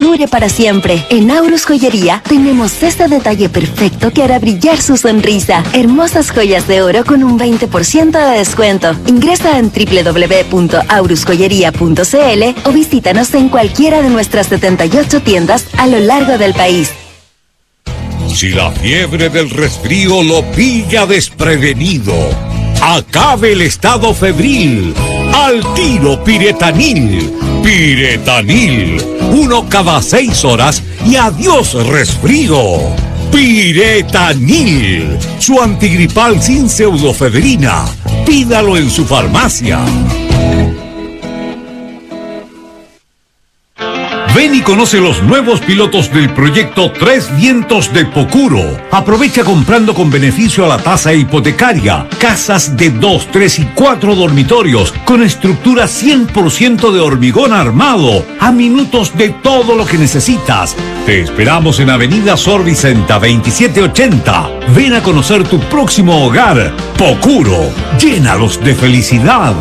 dure para siempre. En Aurus Joyería tenemos este detalle perfecto que hará brillar su sonrisa. Hermosas joyas de oro con un 20% de descuento. Ingresa en www.aurusjoyería.cl o visítanos en cualquiera de nuestras 78 tiendas a lo largo del país. Si la fiebre del resfrío lo pilla desprevenido, acabe el estado febril. Al tiro Piretanil. Piretanil. 1 cada 6 horas y adiós resfrío. Piretanil. Su antigripal sin pseudofebrina. Pídalo en su farmacia. Ven y conoce los nuevos pilotos del proyecto Tres Vientos de Pocuro. Aprovecha comprando con beneficio a la tasa hipotecaria. Casas de 2, 3 y 4 dormitorios con estructura 100% de hormigón armado. A minutos de todo lo que necesitas. Te esperamos en Avenida Sor Vicenta 2780. Ven a conocer tu próximo hogar. Pocuro. Llénalos de felicidad.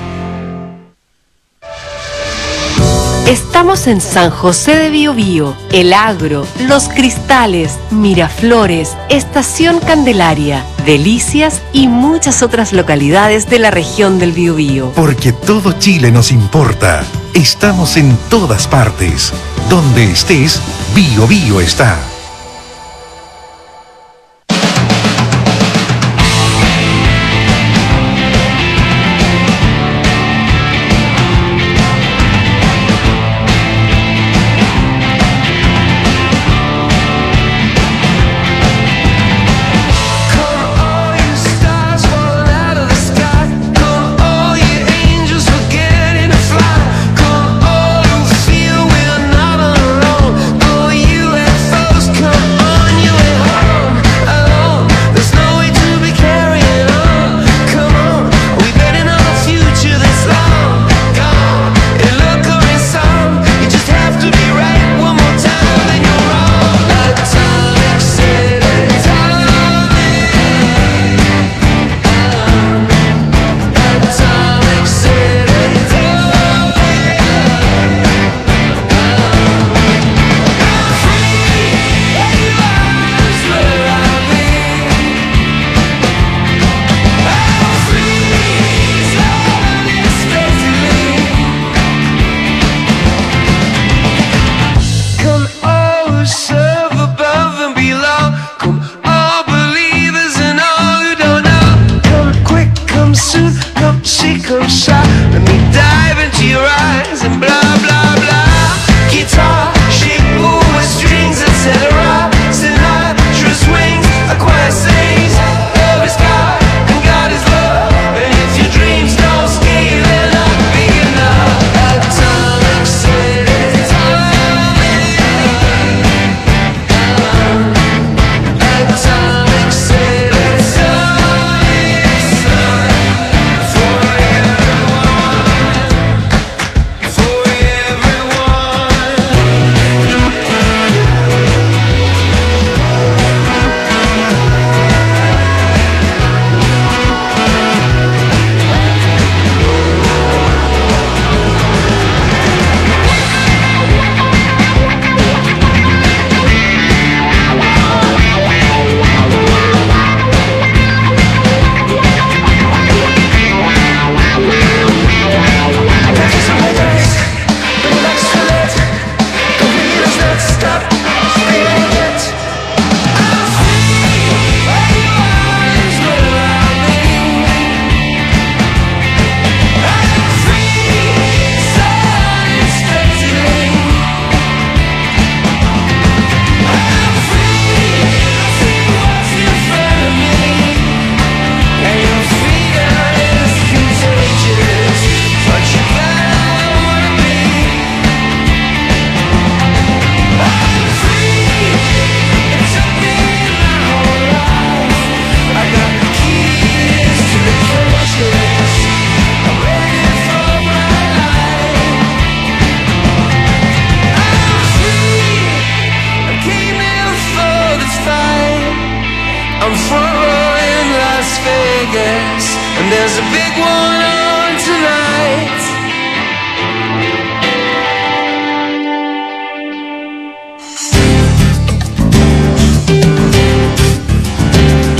Estamos en San José de Biobío, El Agro, Los Cristales, Miraflores, Estación Candelaria, Delicias y muchas otras localidades de la región del Biobío. Porque todo Chile nos importa. Estamos en todas partes. Donde estés, Biobío está.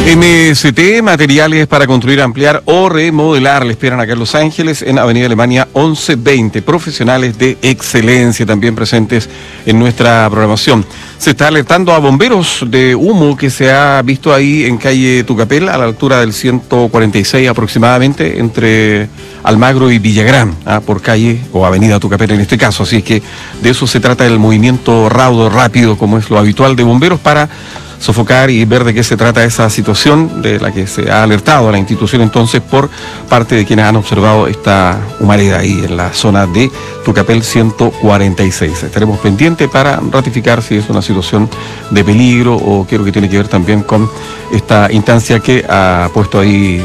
MST, materiales para construir, ampliar o remodelar. Le esperan acá en Los Ángeles, en Avenida Alemania 1120. Profesionales de excelencia también presentes en nuestra programación. Se está alertando a bomberos de humo que se ha visto ahí en calle Tucapel, a la altura del 146 aproximadamente, entre Almagro y Villagrán, por calle o avenida Tucapel en este caso. Así es que de eso se trata, el movimiento raudo, rápido, como es lo habitual de bomberos, para sofocar y ver de qué se trata esa situación de la que se ha alertado a la institución entonces por parte de quienes han observado esta humareda ahí en la zona de Tucapel 146. Estaremos pendientes para ratificar si es una situación de peligro o qué es lo que tiene que ver también con esta instancia que ha puesto ahí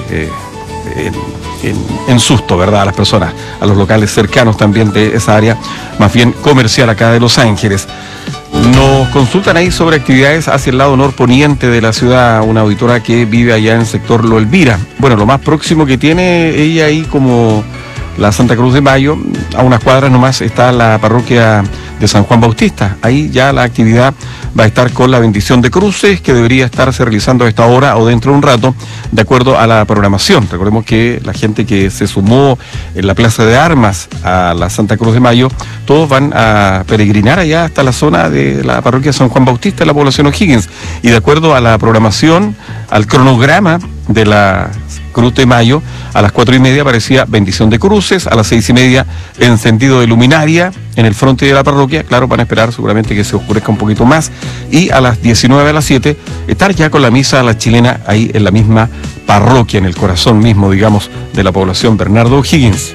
en susto, ¿verdad?, a las personas, a los locales cercanos también de esa área más bien comercial acá de Los Ángeles. Nos consultan ahí sobre actividades hacia el lado norponiente de la ciudad, una auditora que vive allá en el sector Lo Elvira. Bueno, lo más próximo que tiene ella ahí, como la Santa Cruz de Mayo, a unas cuadras nomás está la parroquia de San Juan Bautista. Ahí ya la actividad va a estar con la bendición de cruces, que debería estarse realizando a esta hora o dentro de un rato, de acuerdo a la programación. Recordemos que la gente que se sumó en la Plaza de Armas a la Santa Cruz de Mayo, todos van a peregrinar allá hasta la zona de la parroquia de San Juan Bautista, en la población O'Higgins. Y de acuerdo a la programación, al cronograma de la Cruz de Mayo, a las 4:30 aparecía bendición de cruces, a las 6:30 encendido de luminaria en el frente de la parroquia. Claro, van a esperar seguramente que se oscurezca un poquito más, y a las 19, a las 7, estar ya con la misa a la chilena ahí en la misma parroquia, en el corazón mismo, digamos, de la población Bernardo O'Higgins.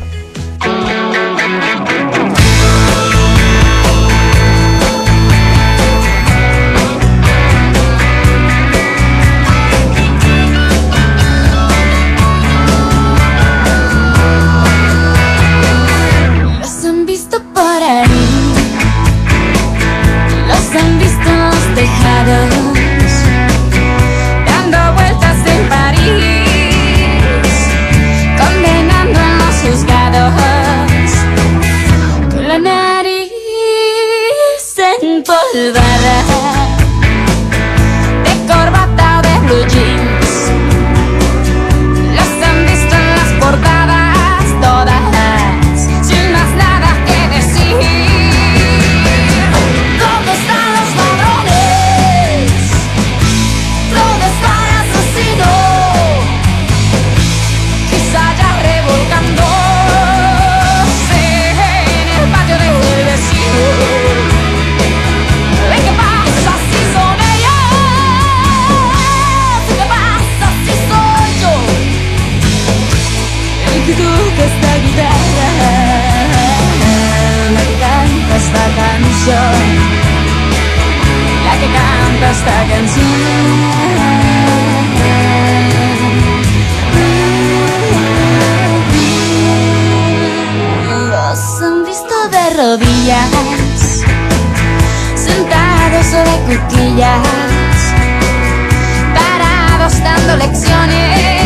De corbata o de blue jeans, los han visto en las portadas todas, sin más nada que decir. ¿Dónde están los ladrones? ¿Dónde está el asesino? Quizá ya revolcándose en el patio del vecino. Esta guitarra, la que canta esta canción, la que canta esta canción. Los han visto de rodillas, sentados sobre cuclillas, parados dando lecciones.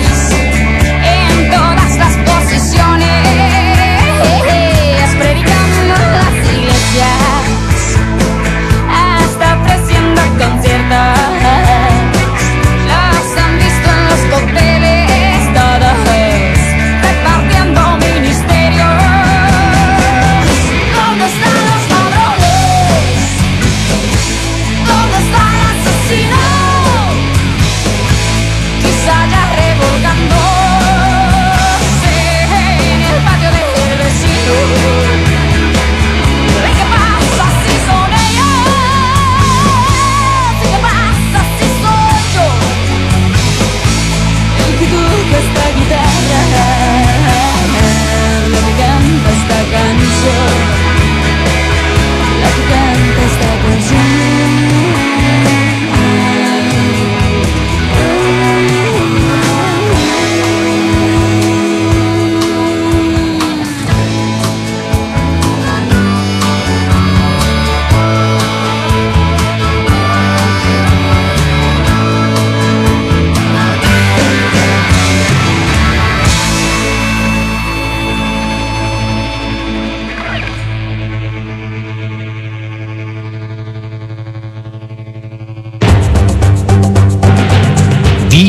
Predicando en las iglesias, hasta ofreciendo conciertos. Los han visto en los cócteles, todos repartiendo ministerios. ¿Dónde están los ladrones? ¿Dónde está el asesino? Quizá ya revolcando en el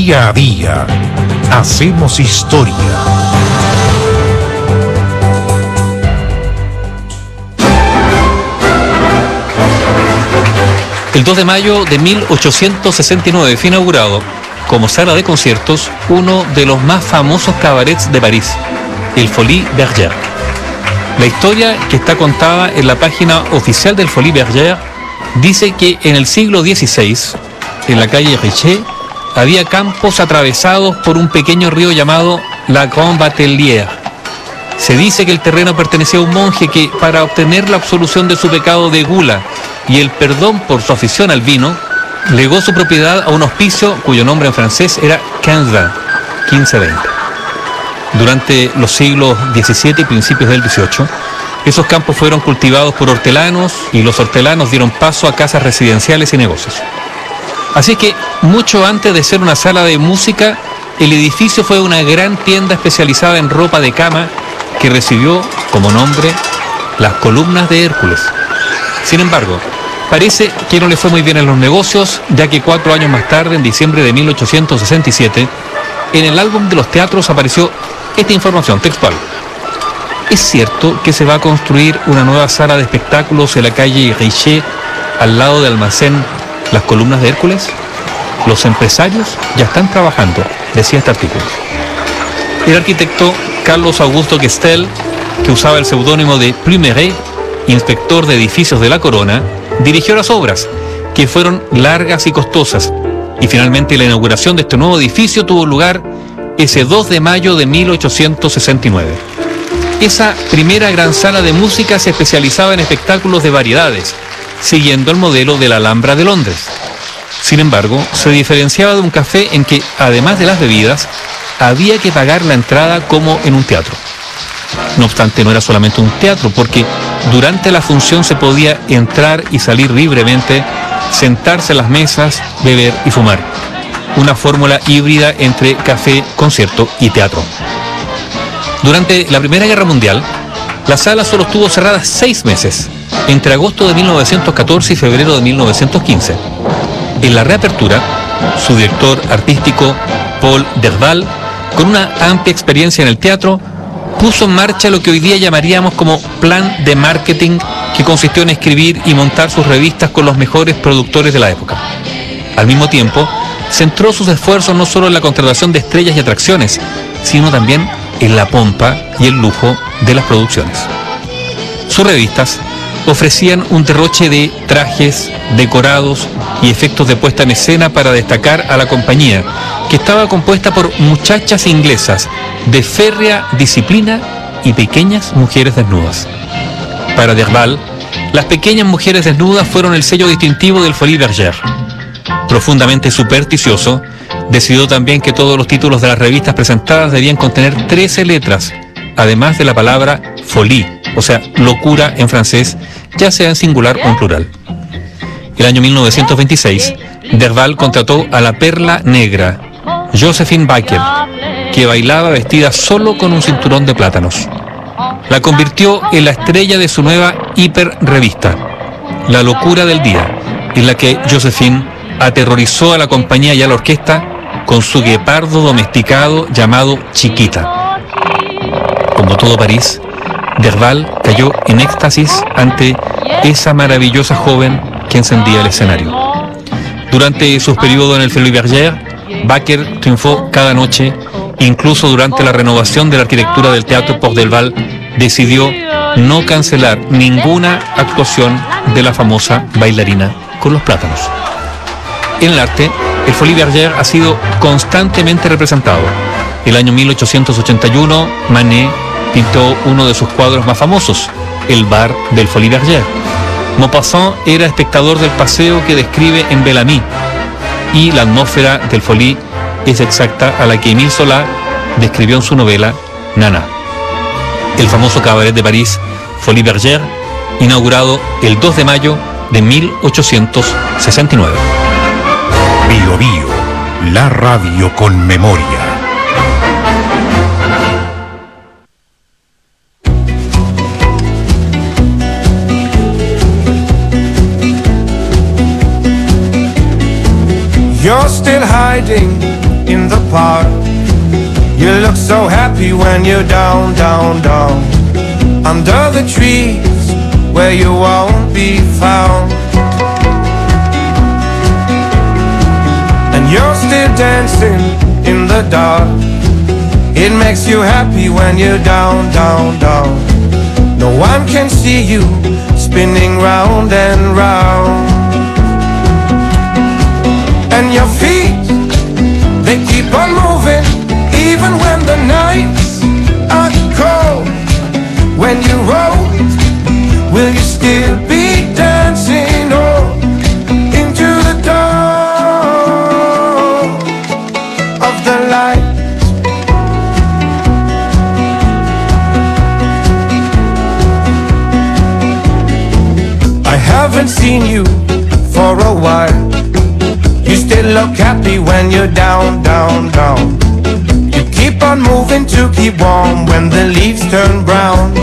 Día a día, hacemos historia. El 2 de mayo de 1869 fue inaugurado como sala de conciertos uno de los más famosos cabarets de París, el Folies Bergère. La historia, que está contada en la página oficial del Folies Bergère, dice que en el siglo XVI, en la calle Richer, había campos atravesados por un pequeño río llamado la Grande Batelière. Se dice que el terreno pertenecía a un monje que, para obtener la absolución de su pecado de gula y el perdón por su afición al vino, legó su propiedad a un hospicio cuyo nombre en francés era 1520. Durante los siglos XVII y principios del XVIII, esos campos fueron cultivados por hortelanos y los hortelanos dieron paso a casas residenciales y negocios. Así que, mucho antes de ser una sala de música, el edificio fue una gran tienda especializada en ropa de cama que recibió como nombre las Columnas de Hércules. Sin embargo, parece que no le fue muy bien en los negocios, ya que 4 años más tarde, en diciembre de 1867, en el álbum de los teatros apareció esta información textual. ¿Es cierto que se va a construir una nueva sala de espectáculos en la calle Richer, al lado del almacén Las Columnas de Hércules? Los empresarios ya están trabajando, decía este artículo. El arquitecto Carlos Augusto Gestel, que usaba el seudónimo de Plumeret, inspector de edificios de la Corona, dirigió las obras, que fueron largas y costosas, y finalmente la inauguración de este nuevo edificio tuvo lugar ese 2 de mayo de 1869. Esa primera gran sala de música se especializaba en espectáculos de variedades, siguiendo el modelo de la Alhambra de Londres. Sin embargo, se diferenciaba de un café en que, además de las bebidas, había que pagar la entrada como en un teatro. No obstante, no era solamente un teatro, porque durante la función se podía entrar y salir libremente, sentarse en las mesas, beber y fumar. Una fórmula híbrida entre café, concierto y teatro. Durante la Primera Guerra Mundial, la sala solo estuvo cerrada 6 meses, entre agosto de 1914 y febrero de 1915. En la reapertura, su director artístico, Paul Derval, con una amplia experiencia en el teatro, puso en marcha lo que hoy día llamaríamos como plan de marketing, que consistió en escribir y montar sus revistas con los mejores productores de la época. Al mismo tiempo, centró sus esfuerzos no solo en la contratación de estrellas y atracciones, sino también en la pompa y el lujo de las producciones. Sus revistas ofrecían un derroche de trajes, decorados y efectos de puesta en escena para destacar a la compañía, que estaba compuesta por muchachas inglesas de férrea disciplina y pequeñas mujeres desnudas. Para Derval, las pequeñas mujeres desnudas fueron el sello distintivo del Folies Bergère. Profundamente supersticioso, decidió también que todos los títulos de las revistas presentadas debían contener 13 letras, además de la palabra folie, o sea, locura en francés, ya sea en singular o en plural. El año 1926, Derval contrató a la perla negra, Josephine Baker, que bailaba vestida solo con un cinturón de plátanos. La convirtió en la estrella de su nueva hiperrevista, La Locura del Día, en la que Josephine aterrorizó a la compañía y a la orquesta con su guepardo domesticado llamado Chiquita. Como todo París, Derval cayó en éxtasis ante esa maravillosa joven que encendía el escenario. Durante sus periodos en el Folies Bergère, Baker triunfó cada noche. Incluso durante la renovación de la arquitectura del teatro, Paul Derval decidió no cancelar ninguna actuación de la famosa bailarina con los plátanos. En el arte, el Folies Bergère ha sido constantemente representado. El año 1881, Manet pintó uno de sus cuadros más famosos, el bar del Folies Bergère. Maupassant era espectador del paseo que describe en Bellamy, y la atmósfera del Folies es exacta a la que Émile Zola describió en su novela Nana. El famoso cabaret de París, Folies Bergère, inaugurado el 2 de mayo de 1869. Bio Bio, la radio con memoria. You're still hiding in the park. You look so happy when you're down, down, down, under the trees where you won't be found. And you're still dancing in the dark. It makes you happy when you're down, down, down. No one can see you spinning round and round. And your feet, they keep on moving even when the nights are cold. When you roll, will you still be dancing oh, into the dawn of the light? I haven't seen you for a while. You still look happy when you're down, down, down. You keep on moving to keep warm when the leaves turn brown.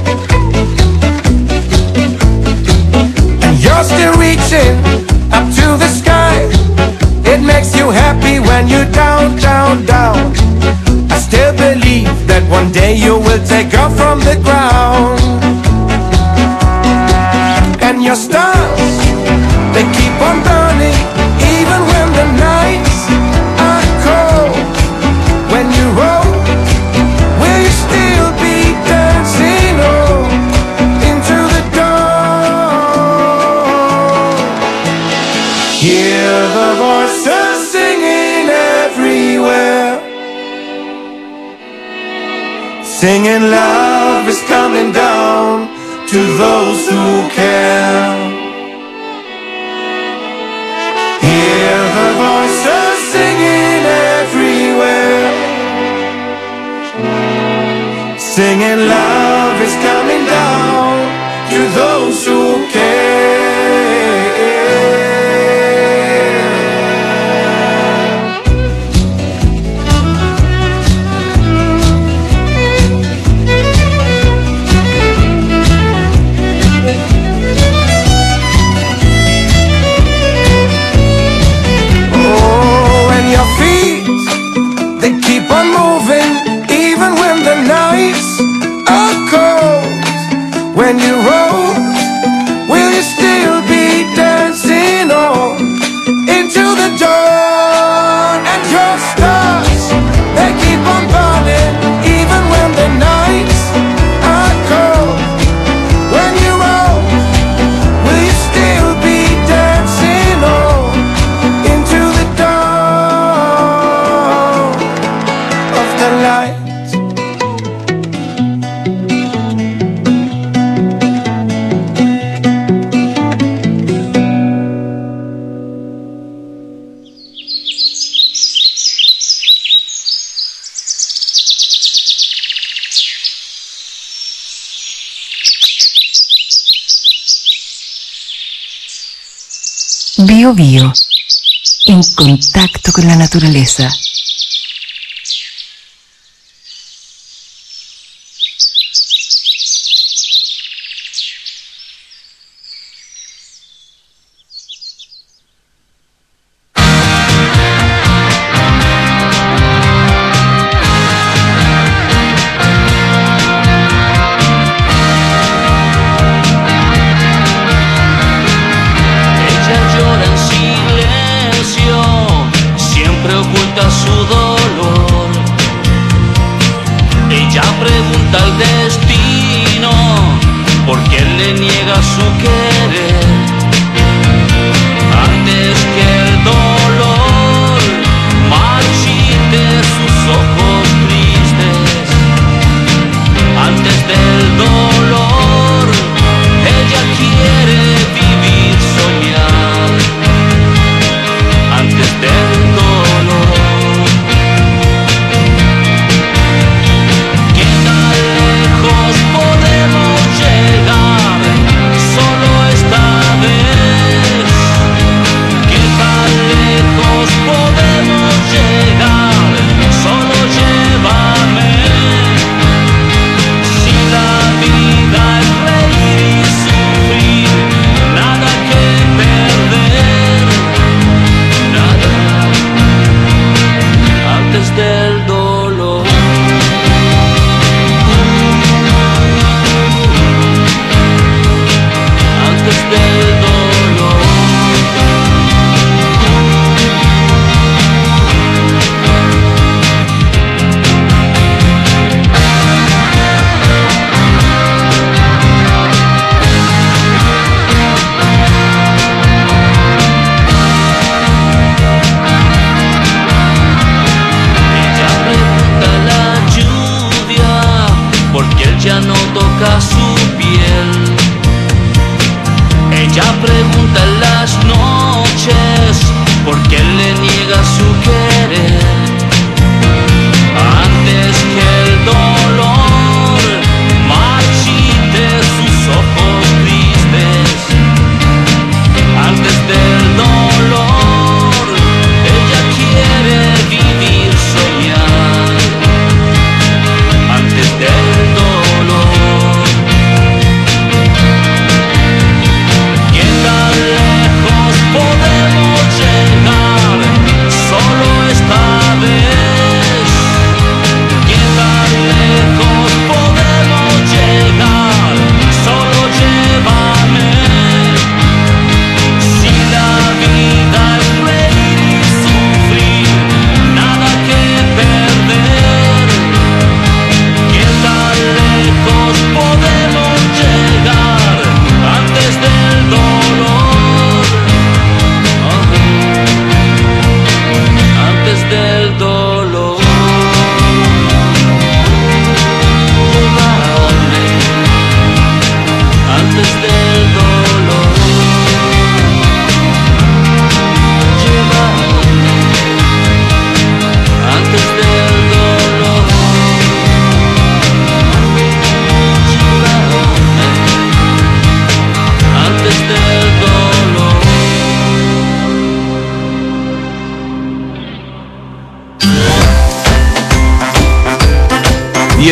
And you're still reaching up to the sky. It makes you happy when you're down, down, down. I still believe that one day you will take off from the ground. And your stars, they keep on burning even when the nights are cold. When you roll, will you still be dancing oh, into the dawn? Hear the voices singing everywhere, singing love is coming down to those who care. Hear the voices singing everywhere, singing love is coming down to those who care. Your feet, they keep on moving even when the nights are cold. When you roll, will you still be dancing on into the dawn? And your stars, they keep on burning even when the nights are cold. When you roll, will you still be dancing on into the dawn of the light? Bio Bio, en contacto con la naturaleza. Ella llora en silencio, siempre oculta su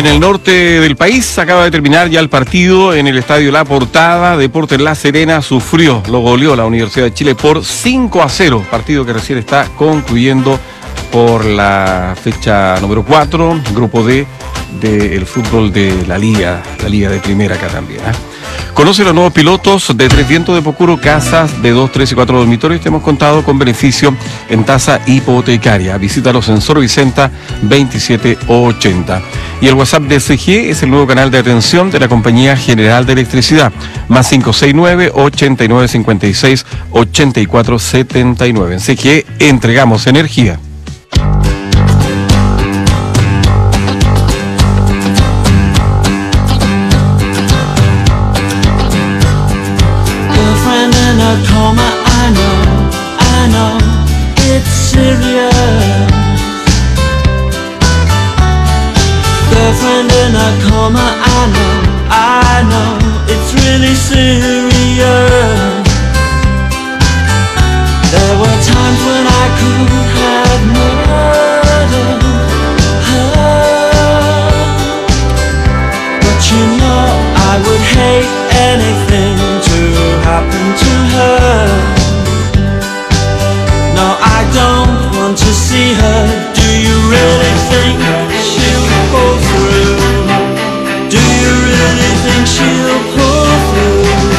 en el norte del país acaba de terminar ya el partido en el estadio La Portada. Deportes La Serena lo goleó la Universidad de Chile por 5-0. Partido que recién está concluyendo por la fecha número 4, grupo D del fútbol de la Liga de Primera acá también. Conoce los nuevos pilotos de Tres Vientos de Pocuro, casas de 2, 3 y 4 dormitorios. Te hemos contado con beneficio en tasa hipotecaria. Visítalos en Sor Vicenta 2780. Y el WhatsApp de CG es el nuevo canal de atención de la Compañía General de Electricidad. Más 569-8956-8479. En CG entregamos energía. Coma, I know, it's serious. Girlfriend in a coma, I know, it's really serious. There were times when I could have murdered her, but you know I would hate anything to happen to her. No, I don't want to see her. Do you really think she'll pull through? Do you really think she'll pull through?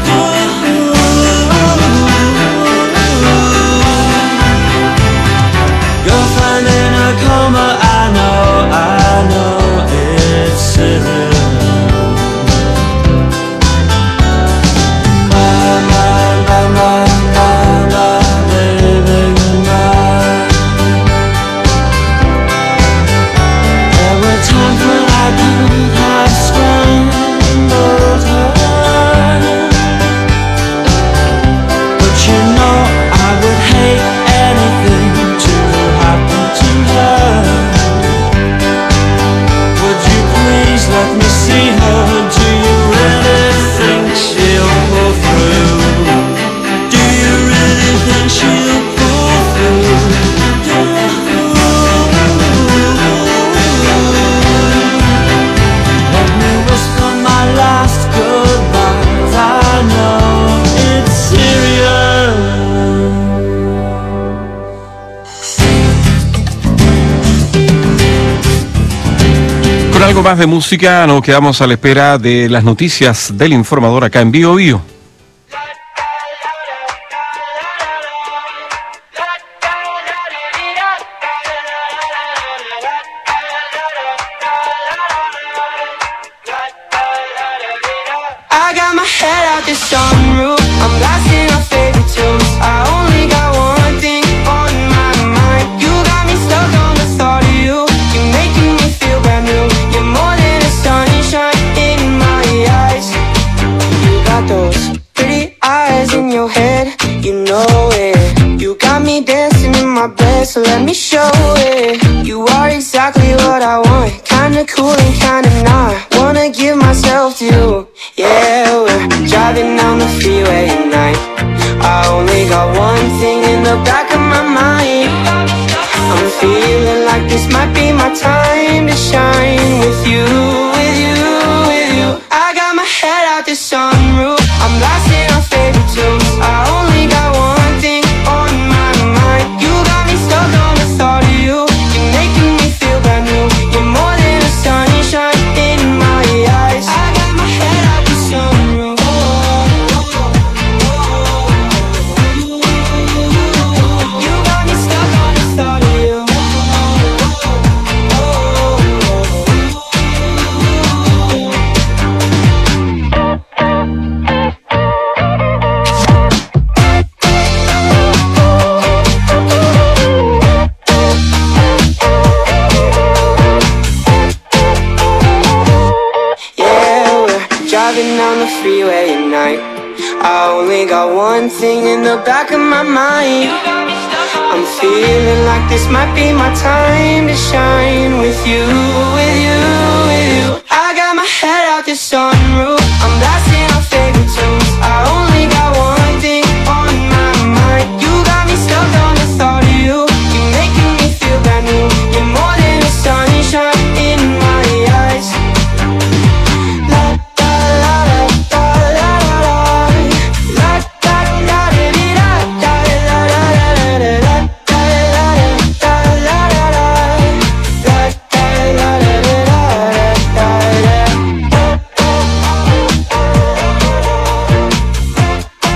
Girlfriend in a coma, I know it's serious. Algo más de música, nos quedamos a la espera de las noticias del informador acá en Bio Bio. I got my head out the sunroof, I'm blasting my favorite tunes. I only got one thing on my mind. You got me stuck on the thought of you. You're making me feel brand new. You're more than a sunshine in my eyes. You got those pretty eyes in your head, you know it. You got me dancing in my bed, so let me show it. You are exactly what I want, kinda cool and kinda not. Wanna give myself to you. Yeah, we're driving down the freeway at night. I only got one thing in the back of my mind. I'm feeling like this might be my time to shine with you, with you, with you. I got my head out the sunroof, I'm blasting our favorite tunes. I only got one thing on my mind. You got me stuck on the thought of you. You're making me feel brand new. You're more than a sunshine in my eyes. I got my head out the sunroof. You got me stuck on the thought of you. Driving down the freeway at night. I only got one thing in the back of my mind. I'm feeling like this might be my time to shine with you, with you, with you. I got my head out the sunroof.